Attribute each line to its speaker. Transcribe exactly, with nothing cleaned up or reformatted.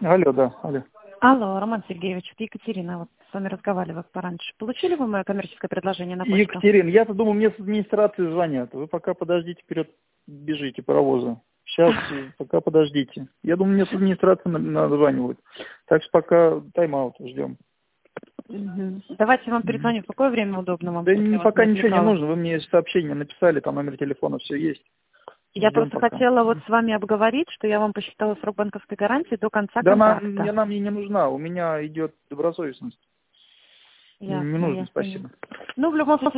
Speaker 1: Алло, да, алло.
Speaker 2: Алло, Роман Сергеевич, это Екатерина, вот с вами разговаривала пораньше. Получили вы мое коммерческое предложение на почту?
Speaker 1: Екатерина, я-то думаю, мне с администрации звонят. Вы пока подождите, вперед бежите паровоза. Сейчас, пока подождите. Я думаю, мне с администрации на- названивают. Так что пока тайм-аут ждем.
Speaker 2: Мгм. Давайте я вам
Speaker 1: Мгм.
Speaker 2: перезвоню. В какое время удобно вам?
Speaker 1: Да
Speaker 2: чтобы
Speaker 1: не,
Speaker 2: я вас
Speaker 1: пока
Speaker 2: не
Speaker 1: ничего не
Speaker 2: отвлекала?
Speaker 1: нужно. Вы мне сообщение написали, там номер телефона, все есть.
Speaker 2: Я
Speaker 1: Ждем
Speaker 2: просто
Speaker 1: пока.
Speaker 2: хотела вот с вами обговорить, что я вам посчитала срок банковской гарантии до конца
Speaker 1: Да она, мне-
Speaker 2: контракта.
Speaker 1: она мне не нужна. У меня идет добросовестность. Не
Speaker 2: Ясно,
Speaker 1: нужно,
Speaker 2: ясно.
Speaker 1: спасибо.
Speaker 2: Ну, в любом случае,